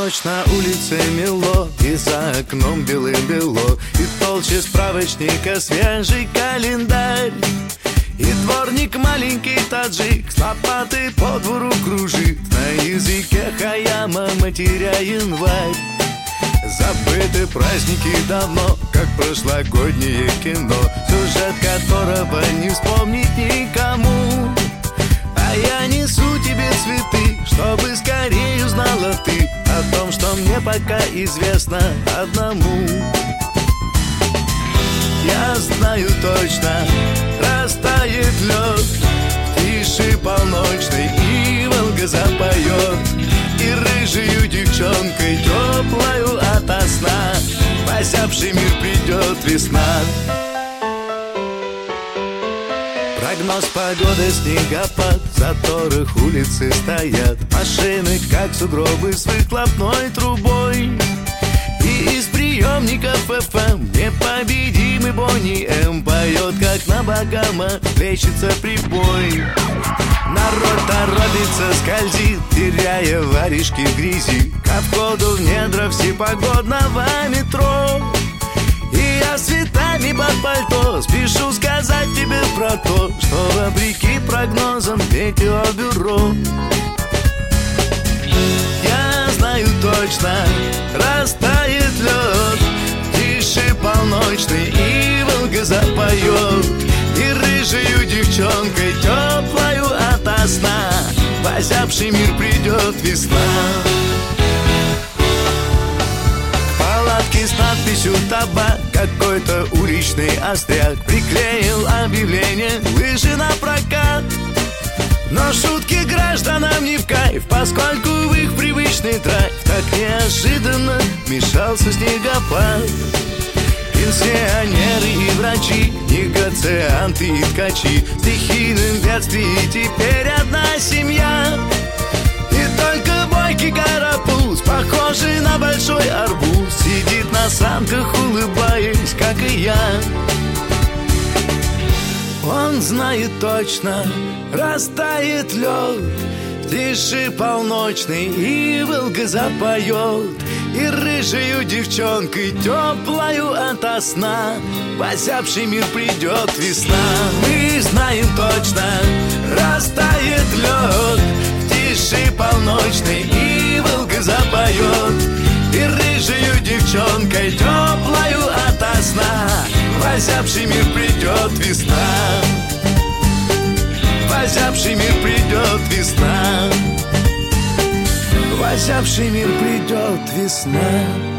ночь на улице мело, и за окном белым-бело, и толще справочника свежий календарь. И дворник маленький таджик с лопатой по двору кружит, на языке хаяма матеря январь. Забыты праздники давно, как прошлогоднее кино, сюжет которого не вспомнить никому. А я несу тебе цветы, чтобы скорее узнала ты о том, что мне пока известно одному. Я знаю точно, растает лед в тиши полночной, и Волга запоет, и рыжею девчонкой теплою ото сна в озябший мир придет весна. Прогноз погоды, снегопад, в заторах улицы стоят машины, как сугробы с выхлопной трубой. И из приемников ФМ непобедимый Бонни М поет, как на Багама плещется прибой. Народ торопится, скользит, теряя воришки в грязи, ко входу в недра всепогодного метро. И я с цветами под пальто спешу сказать тебе про то, что вопреки прогнозам метеобюро. Я знаю точно, растает лед в тиши полночной, и Волга запоет, и рыжею девчонкой теплою ото сна в озябший мир придет весна. С надписью «Табак» какой-то уличный остряк приклеил объявление «Лыжи на прокат». Но шутки гражданам не в кайф, поскольку в их привычный драйв так неожиданно вмешался снегопад. Пенсионеры и врачи, негацианты и ткачи, в стихийном бедствии теперь одна семья. И только бойкий карапуз, похожий на большой арбуз, сидит на санках, улыбаясь, как и я. Он знает точно, растает лед в тиши полночной, и Волга запоет, и рыжею девчонкой теплою ото сна в озябший мир придет весна. Мы знаем точно, растает лед в тиши полночной, и Волга запоет, и рыжею девчонкой теплою ото сна в озябший мир придет весна. В озябший мир придет весна. В озябший мир придет весна.